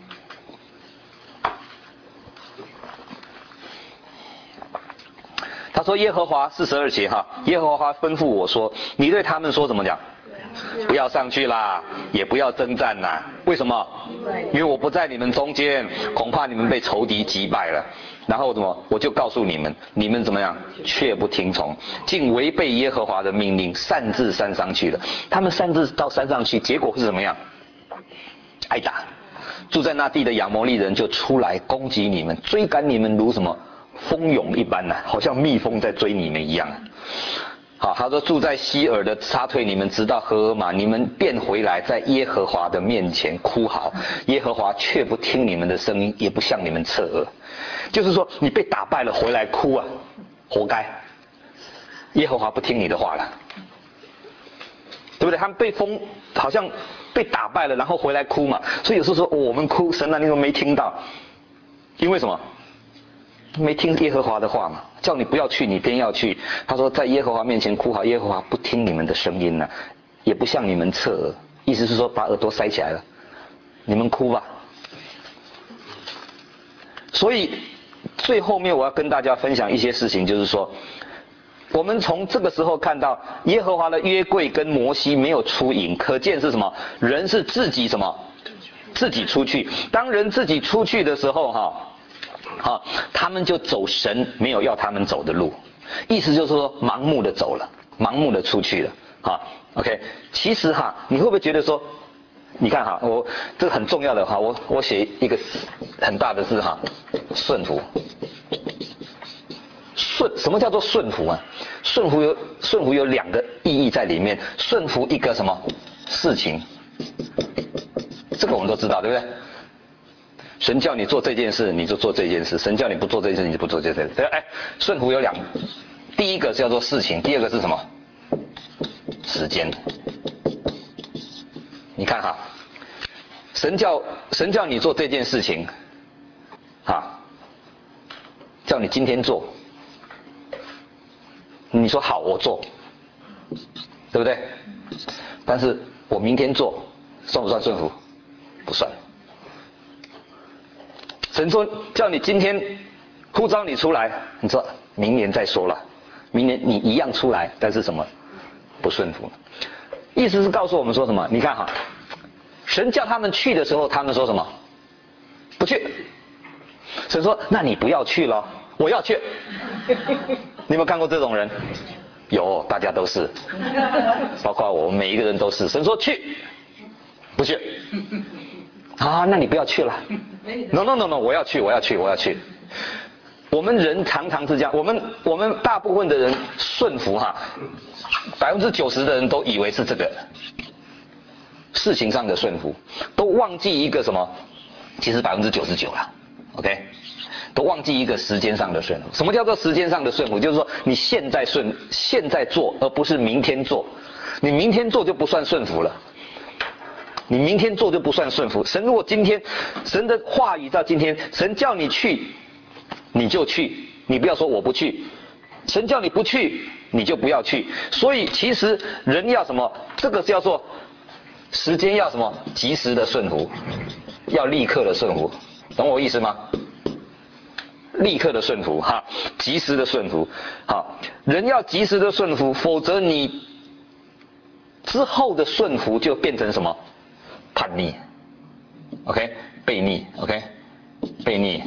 他说耶和华四十二节哈，耶和华吩咐我说，你对他们说怎么讲？不要上去啦，也不要征战啦。为什么？因为我不在你们中间，恐怕你们被仇敌击败了。然后怎么？我就告诉你们，你们怎么样？却不听从，竟违背耶和华的命令，擅自山上去了。他们擅自到山上去，结果是怎么样？挨打。住在那地的亚摩利人就出来攻击你们，追赶你们如什么蜂蛹一般呐、啊，好像蜜蜂在追你们一样。好，他说住在希尔的杀退你们，直到何尔玛，你们便回来，在耶和华的面前哭嚎，耶和华却不听你们的声音，也不向你们侧耳。就是说，你被打败了，回来哭啊，活该。耶和华不听你的话了，对不对？他们被封，好像被打败了，然后回来哭嘛。所以有时候说、哦、我们哭，神啊，你怎么没听到？因为什么？没听耶和华的话嘛，叫你不要去，你偏要去。他说在耶和华面前哭嚎，耶和华不听你们的声音呢、啊，也不向你们侧耳。意思是说把耳朵塞起来了，你们哭吧。所以最后面我要跟大家分享一些事情，就是说我们从这个时候看到耶和华的约柜跟摩西没有出营，可见是什么？人是自己什么？自己出去。当人自己出去的时候哈，好，他们就走神没有要他们走的路，意思就是说盲目的走了，盲目的出去了。好 ，OK。其实哈，你会不会觉得说， 你看哈，我这个很重要的哈，我我写一个很大的字哈，顺服。顺，什么叫做顺服啊？顺服有顺服有两个意义在里面，顺服一个什么事情，这个我们都知道，对不对？神叫你做这件事，你就做这件事；神叫你不做这件事，你就不做这件事。对，哎，顺服有两，第一个是叫做事情，第二个是什么？时间。你看哈，神叫神叫你做这件事情，啊，叫你今天做，你说好，我做，对不对？但是我明天做，算不算顺服？不算。神说叫你今天呼召你出来，你说明年再说了，明年你一样出来，但是什么？不顺服。意思是告诉我们说什么？你看哈，神叫他们去的时候，他们说什么？不去。神说：“那你不要去了，我要去。”你有没有看过这种人？有，大家都是，包括我们每一个人都是。神说去，不去。啊，那你不要去了。No no no no， 我要去，我要去，我要去。我们人常常是这样，我们我们大部分的人顺服哈，百分之九十的人都以为是这个事情上的顺服，都忘记一个什么？其实百分之九十九了 ，OK， 都忘记一个时间上的顺服。什么叫做时间上的顺服？就是说你现在顺，现在做，而不是明天做。你明天做就不算顺服了。你明天做就不算顺服。神如果今天，神的话语到今天，神叫你去，你就去，你不要说我不去。神叫你不去，你就不要去。所以其实人要什么？这个叫做时间要什么？及时的顺服，要立刻的顺服，懂我意思吗？立刻的顺服哈，及时的顺服。好，人要及时的顺服，否则你之后的顺服就变成什么？叛逆 ，OK， 悖逆 ，OK， 悖逆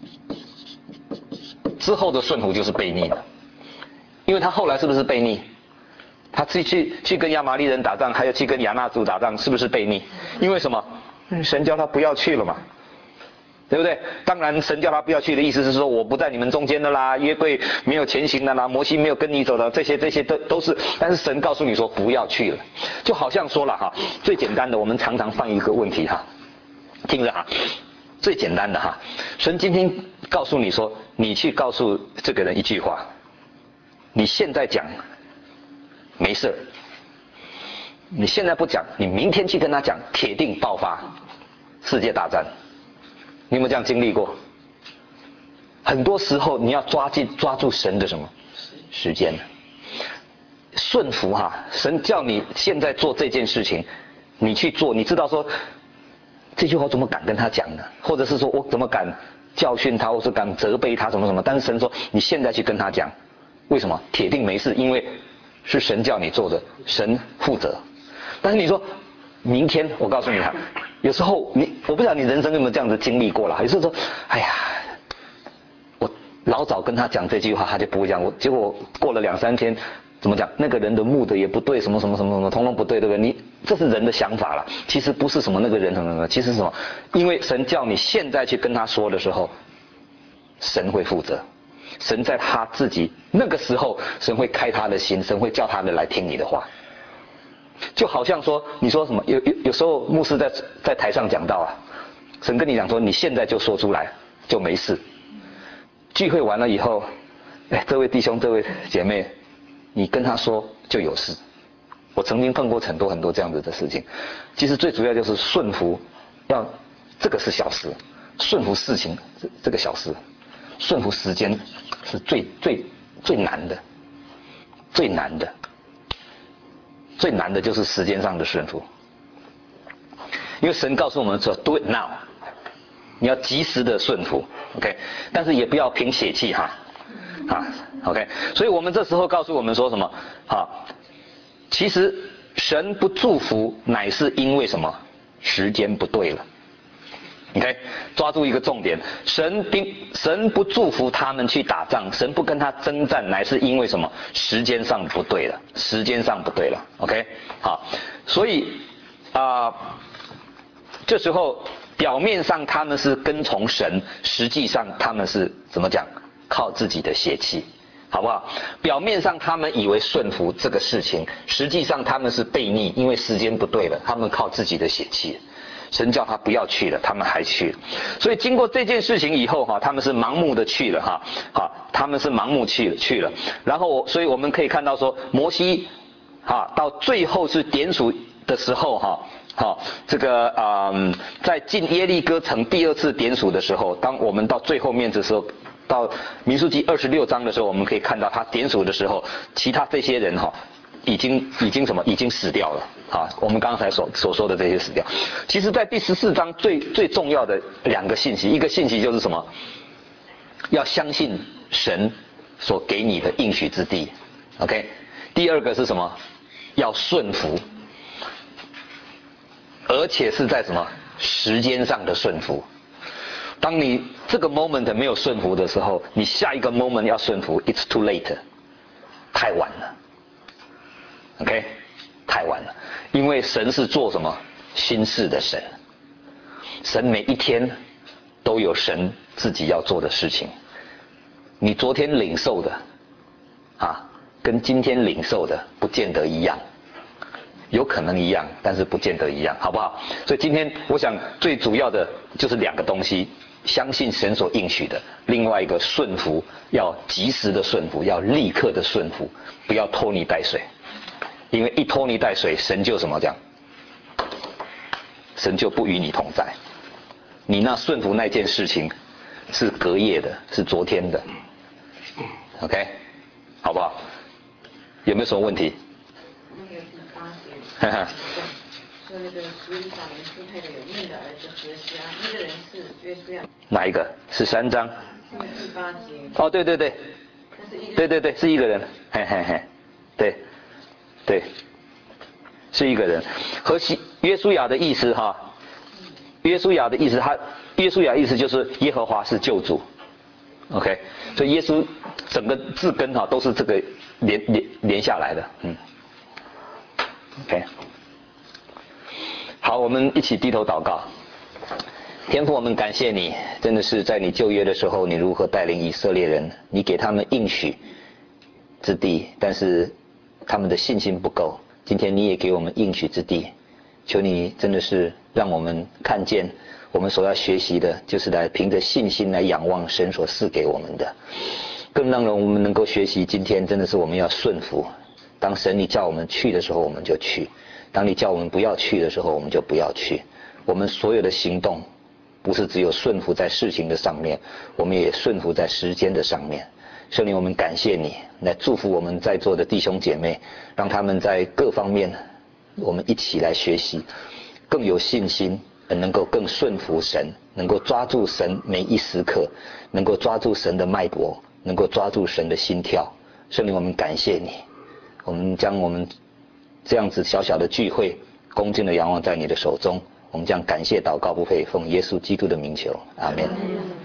之后的顺服就是悖逆的，因为他后来是不是悖逆？他去去去跟亚玛力人打仗，还有去跟亚衲族打仗，是不是悖逆？因为什么？神叫他不要去了嘛，对不对？当然，神叫他不要去的意思是说，我不在你们中间的啦，约柜没有前行的啦，摩西没有跟你走的，这些这些都都是。但是神告诉你说不要去了，就好像说了哈，最简单的，我们常常犯一个问题哈，听着哈，最简单的哈，神今天告诉你说，你去告诉这个人一句话，你现在讲没事，你现在不讲，你明天去跟他讲，铁定爆发世界大战。你有没有这样经历过？很多时候你要抓紧抓住神的什么时间？顺服哈，神叫你现在做这件事情，你去做，你知道说这句话怎么敢跟他讲呢？或者是说我怎么敢教训他，或是敢责备他什么什么？但是神说你现在去跟他讲，为什么？铁定没事，因为是神叫你做的，神负责。但是你说明天，我告诉你哈。有时候你，我不知道你人生有没有这样子经历过啦。有时候说，哎呀，我老早跟他讲这句话，他就不会讲。我结果过了两三天，怎么讲？那个人的目的也不对，什么什么什么什么，通通不对，对不对？你这是人的想法了。其实不是什么那个人什么什么，其实是什么？因为神叫你现在去跟他说的时候，神会负责。神在他自己那个时候，神会开他的心，神会叫他们来听你的话。就好像说，你说什么？有有有时候牧师在在台上讲到啊，神跟你讲说，你现在就说出来就没事。聚会完了以后，哎，这位弟兄、这位姐妹，你跟他说就有事。我曾经碰过很多很多这样子的事情。其实最主要就是顺服，要这个是小事，顺服事情这这个小事，顺服时间是最最最难的，最难的。最难的就是时间上的顺服，因为神告诉我们说 do it now， 你要及时的顺服 ，OK， 但是也不要凭血气哈，啊 ，OK， 所以我们这时候告诉我们说什么？好，其实神不祝福乃是因为什么？时间不对了。OK， 抓住一个重点，神并神不祝福他们去打仗，神不跟他征战，乃是因为什么？时间上不对了，时间上不对了。OK， 好，所以啊、呃， 这时候表面上他们是跟从神，实际上他们是怎么讲？靠自己的血气，好不好？表面上他们以为顺服这个事情，实际上他们是悖逆，因为时间不对了，他们靠自己的血气。神叫他不要去了，他们还去了。所以经过这件事情以后哈，他们是盲目的去了哈，好，他们是盲目去了去了。然后，所以我们可以看到说，摩西啊，到最后是点数的时候哈，好，这个嗯，在进耶利哥城第二次点数的时候，当我们到最后面的时候，到民数记二十六章的时候，我们可以看到他点数的时候，其他这些人哈。已经已经什么已经死掉了啊！我们刚才所所说的这些死掉，其实在第十四章最最重要的两个信息，一个信息就是什么？要相信神所给你的应许之地 ，OK。第二个是什么？要顺服，而且是在什么时间上的顺服。当你这个 moment 没有顺服的时候，你下一个 moment 要顺服 ，it's too late， 太晚了。OK， 太晚了，因为神是做什么新事的神，神每一天都有神自己要做的事情。你昨天领受的啊，跟今天领受的不见得一样，有可能一样，但是不见得一样，好不好？所以今天我想最主要的就是两个东西：相信神所应许的，另外一个顺服，要及时的顺服，要立刻的顺服，不要拖泥带水。因为一拖泥带水，神就什么讲？神就不与你同在。你那顺服那件事情是隔夜的，是昨天的 ，OK， 好不好？有没有什么问题？ 那个第八节，说那个十以法莲支派的有命的儿子何西阿，那个人是约书亚。 哪一个？十三章。 那个第八节。 哦，对对对。 那是一个。 对对对，是一个人，嘿嘿嘿，对。对，是一个人。和西约书亚的意思哈，约书亚的意思，他约书亚意思就是耶和华是救主 ，OK， 所以耶稣整个字根哈都是这个连连连下来的，嗯 ，OK， 好，我们一起低头祷告。天父，我们感谢你，真的是在你旧约的时候，你如何带领以色列人，你给他们应许之地，但是他们的信心不够，今天你也给我们应许之地，求你真的是让我们看见，我们所要学习的就是来凭着信心来仰望神所赐给我们的，更让我们能够学习今天真的是我们要顺服，当神你叫我们去的时候我们就去，当你叫我们不要去的时候我们就不要去，我们所有的行动不是只有顺服在事情的上面，我们也顺服在时间的上面。圣灵，我们感谢你，来祝福我们在座的弟兄姐妹，让他们在各方面我们一起来学习，更有信心，能够更顺服神，能够抓住神每一时刻，能够抓住神的脉搏，能够抓住神的心跳。圣灵，我们感谢你，我们将我们这样子小小的聚会恭敬的仰望在你的手中，我们将感谢祷告不配，奉耶稣基督的名求，阿们。